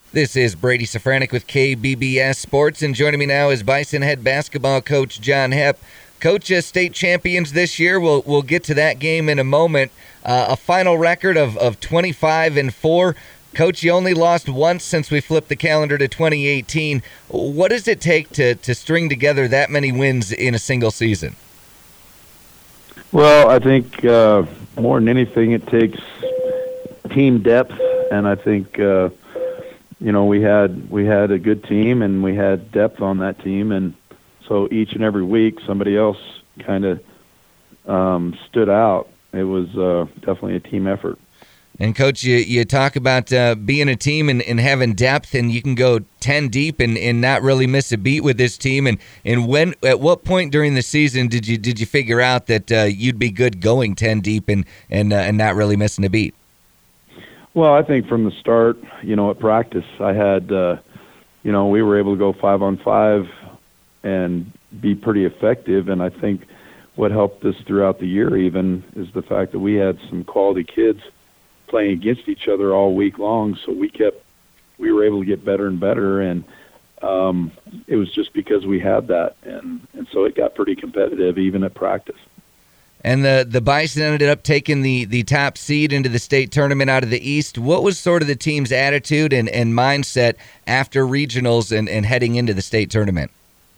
This is Brady Safranek with KBBS Sports, and joining me now is Bison head basketball coach John Hepp. Coach, state champions this year. We'll get to that game in a moment. A final record of 25-4. Coach, you only lost once since we flipped the calendar to 2018. What does it take to string together that many wins in a single season? Well, I think more than anything, it takes team depth, and I think we had a good team and we had depth on that team, and so each and every week somebody else kind of stood out. It was definitely a team effort. And, Coach, you talk about being a team and having depth, and you can go 10 deep and not really miss a beat with this team. And at what point during the season did you figure out that you'd be good going 10 deep and not really missing a beat? Well, I think from the start, at practice, I had, we were able to go 5-on-5 and be pretty effective. And I think what helped us throughout the year even is the fact that we had some quality kids playing against each other all week long. So we were able to get better and better. And it was just because we had that. And so it got pretty competitive even at practice. And the Bison ended up taking the top seed into the state tournament out of the East. What was sort of the team's attitude and mindset after regionals and heading into the state tournament?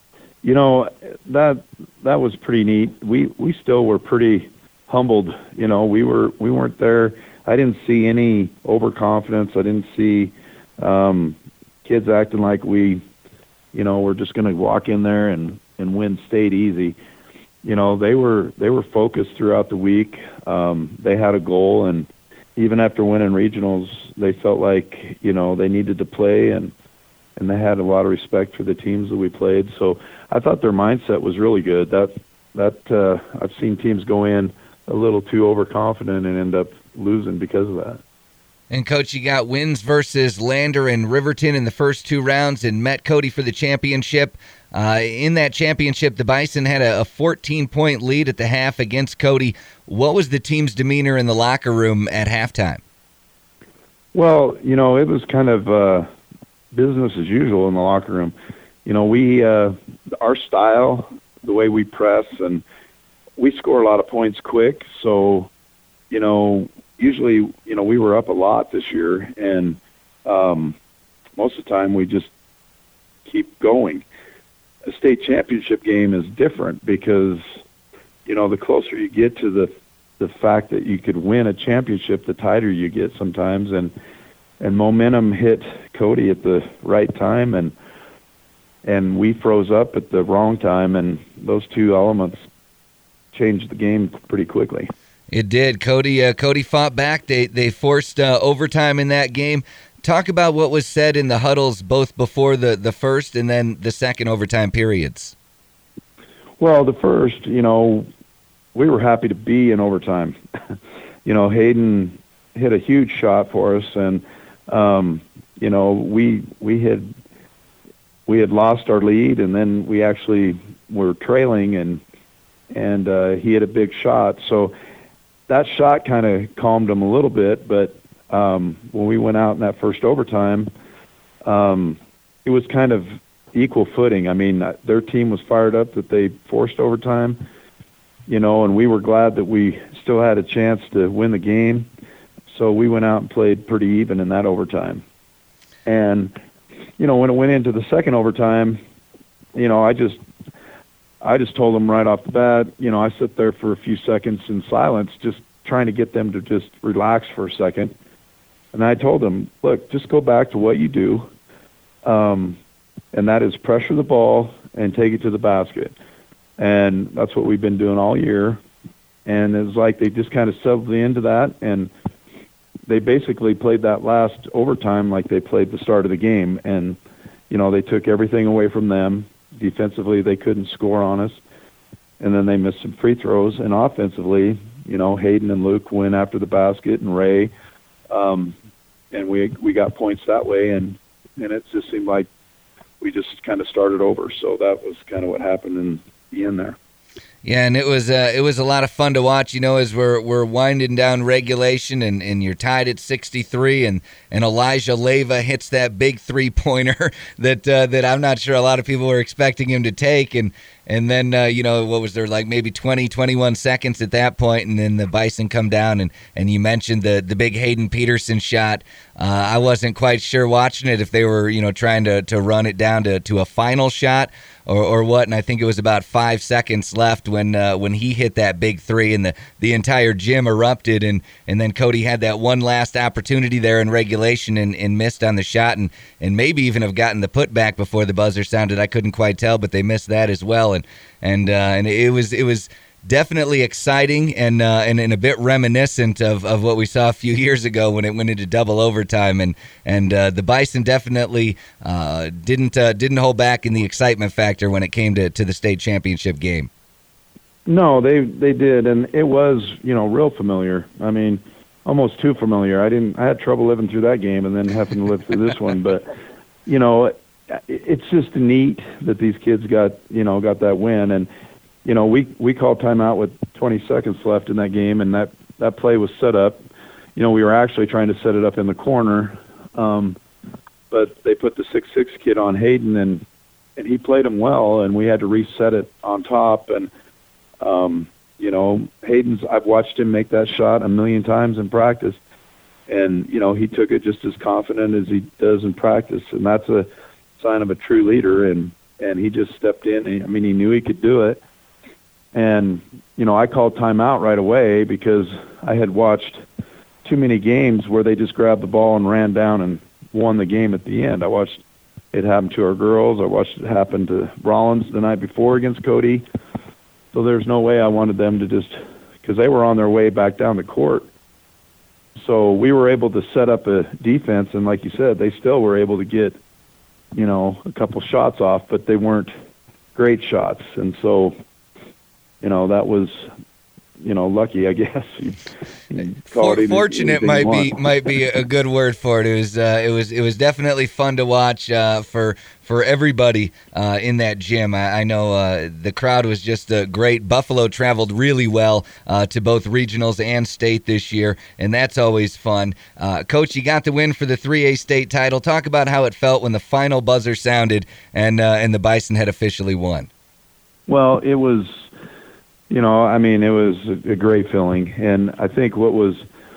That was pretty neat. We still were pretty humbled. We weren't there. I didn't see any overconfidence. I didn't see kids acting like we we're just going to walk in there and win state easy. They were focused throughout the week. They had a goal, and even after winning regionals, they felt like they needed to play, and they had a lot of respect for the teams that we played. So I thought their mindset was really good. That I've seen teams go in a little too overconfident and end up losing because of that. And, Coach, you got wins versus Lander and Riverton in the first two rounds and met Cody for the championship. In that championship, the Bison had a 14-point lead at the half against Cody. What was the team's demeanor in the locker room at halftime? Well, it was kind of business as usual in the locker room. We our style, the way we press, and we score a lot of points quick. So, usually, we were up a lot this year, and most of the time we just keep going. A state championship game is different because, the closer you get to the fact that you could win a championship, the tighter you get sometimes, and momentum hit Cody at the right time, and we froze up at the wrong time, and those two elements changed the game pretty quickly. It did. Cody fought back. They forced overtime in that game. Talk about what was said in the huddles both before the first and then the second overtime periods. Well, the first, we were happy to be in overtime. Hayden hit a huge shot for us, and we had lost our lead, and then we actually were trailing, and he hit a big shot. So that shot kind of calmed him a little bit, but when we went out in that first overtime, it was kind of equal footing. I mean, their team was fired up that they forced overtime, and we were glad that we still had a chance to win the game. So we went out and played pretty even in that overtime. And, when it went into the second overtime, I just told them right off the bat, I sit there for a few seconds in silence, just trying to get them to just relax for a second. And I told them, look, just go back to what you do, and that is pressure the ball and take it to the basket. And that's what we've been doing all year. And it was like they just kind of settled into that, and they basically played that last overtime like they played the start of the game. And, they took everything away from them. Defensively, they couldn't score on us. And then they missed some free throws. And offensively, Hayden and Luke went after the basket, and Ray, and we got points that way, and it just seemed like we just kind of started over. So that was kind of what happened in the end there. Yeah, and it was a lot of fun to watch. As we're winding down regulation, and you're tied at 63, and Elijah Leyva hits that big 3-pointer that I'm not sure a lot of people were expecting him to take, and then what was there, like maybe 21 seconds at that point, and then the Bison come down, and you mentioned the big Hayden Peterson shot. I wasn't quite sure watching it if they were trying to run it down to a final shot or what, and I think it was about 5 seconds left when he hit that big 3, and the entire gym erupted, and then Cody had that one last opportunity there in regulation and missed on the shot, and maybe even have gotten the putback before the buzzer sounded. I couldn't quite tell, but they missed that as well, and it was definitely exciting and a bit reminiscent of what we saw a few years ago when it went into double overtime, and the Bison definitely didn't hold back in the excitement factor when it came to the state championship game. No, they did, and it was real familiar. I mean, almost too familiar. I had trouble living through that game, and then having to live through this one. But it's just neat that these kids got that win, and we called timeout with 20 seconds left in that game, and that play was set up. We were actually trying to set it up in the corner, but they put the 6'6" kid on Hayden, and he played him well, and we had to reset it on top. And Hayden's, I've watched him make that shot a million times in practice, and he took it just as confident as he does in practice, and that's a sign of a true leader. And he just stepped in. He knew he could do it. And, I called timeout right away because I had watched too many games where they just grabbed the ball and ran down and won the game at the end. I watched it happen to our girls. I watched it happen to Rollins the night before against Cody. So there's no way I wanted them to just – because they were on their way back down the court. So we were able to set up a defense, and like you said, they still were able to get, a couple shots off, but they weren't great shots. And so – that was, lucky, I guess. Fortunate might be a good word for it. It was definitely fun to watch for everybody in that gym. I know the crowd was just great. Buffalo traveled really well to both regionals and state this year, and that's always fun. Coach, you got the win for the 3A state title. Talk about how it felt when the final buzzer sounded and the Bison had officially won. Well, it was. It was a great feeling, and I think what was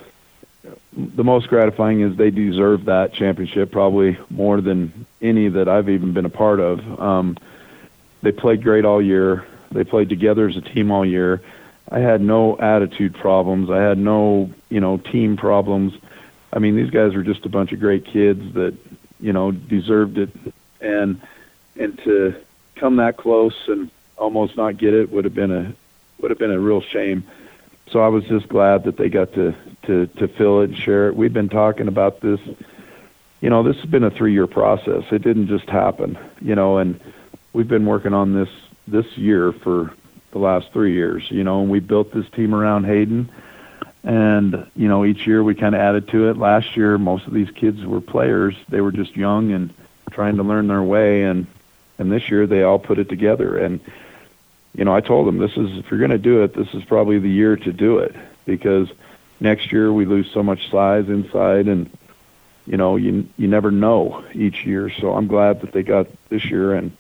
the most gratifying is they deserved that championship probably more than any that I've even been a part of. They played great all year. They played together as a team all year. I had no attitude problems. I had no, team problems. These guys were just a bunch of great kids that, deserved it, and to come that close and almost not get it would have been a real shame. So I was just glad that they got to fill it and share it. We've been talking about this. This has been a 3-year process. It didn't just happen, and we've been working on this year for the last 3 years, and we built this team around Hayden. And, each year we kind of added to it. Last year, most of these kids were players. They were just young and trying to learn their way. And this year they all put it together. And, I told them, if you're going to do it, this is probably the year to do it, because next year we lose so much size inside, and, you never know each year. So I'm glad that they got this year, and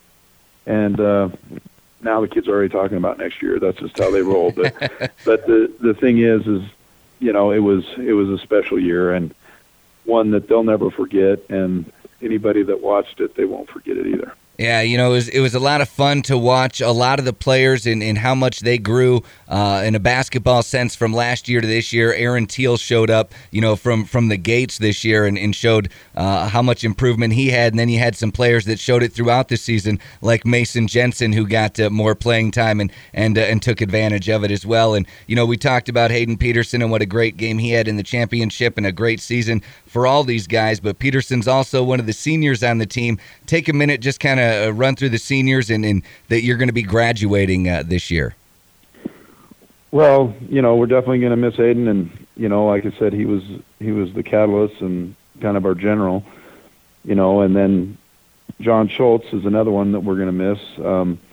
now the kids are already talking about next year. That's just how they roll. But the thing is, it was a special year, and one that they'll never forget, and anybody that watched it, they won't forget it either. Yeah, it was a lot of fun to watch a lot of the players and how much they grew in a basketball sense from last year to this year. Aaron Teal showed up, from the gates this year and showed how much improvement he had. And then you had some players that showed it throughout the season, like Mason Jensen, who got more playing time and took advantage of it as well. And, we talked about Hayden Peterson and what a great game he had in the championship and a great season for all these guys. But Peterson's also one of the seniors on the team. Take a minute, just kind of run through the seniors and that you're going to be graduating this year. Well, we're definitely going to miss Hayden, and like I said, he was the catalyst and kind of our general, and then John Schultz is another one that we're going to miss.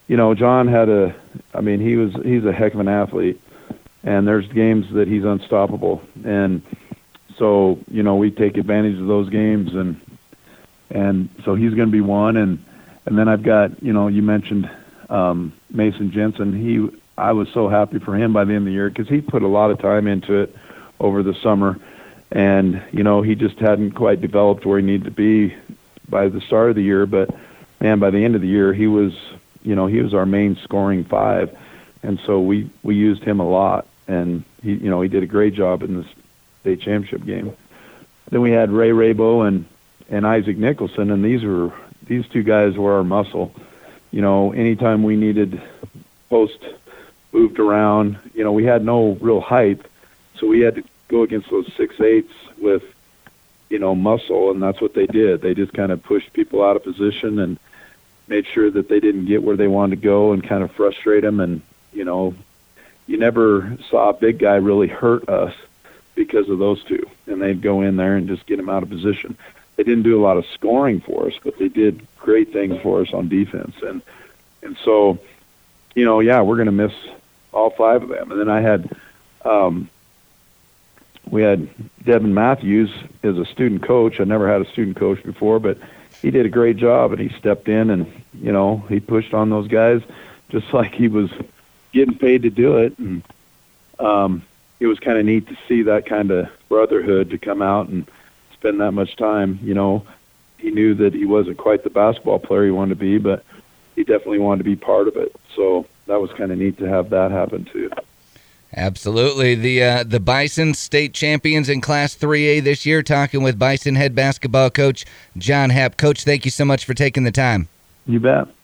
John he's a heck of an athlete, and there's games that he's unstoppable. And so, we take advantage of those games, and so he's going to be one. And then I've got, you mentioned Mason Jensen. I was so happy for him by the end of the year because he put a lot of time into it over the summer, and he just hadn't quite developed where he needed to be by the start of the year. But man, by the end of the year, he was our main scoring 5, and so we used him a lot, and he did a great job in the state championship game. Then we had Ray Rabo and Isaac Nicholson, and these two guys were our muscle. Anytime we needed post moved around, we had no real height, so we had to go against those 6'8" with muscle, and that's what they did. They just kind of pushed people out of position and made sure that they didn't get where they wanted to go and kind of frustrate them. And you never saw a big guy really hurt us because of those two, and they'd go in there and just get them out of position. They didn't do a lot of scoring for us, but they did great things for us on defense. And so, we're going to miss all 5 of them. And then we had Devin Matthews as a student coach. I never had a student coach before, but he did a great job, and he stepped in and, he pushed on those guys just like he was getting paid to do it. And it was kind of neat to see that kind of brotherhood to come out and spend that much time. He knew that he wasn't quite the basketball player he wanted to be, but he definitely wanted to be part of it. So that was kind of neat to have that happen too. Absolutely. The Bison state champions in Class 3A this year, talking with Bison head basketball coach John Hepp. Coach, thank you so much for taking the time. You bet.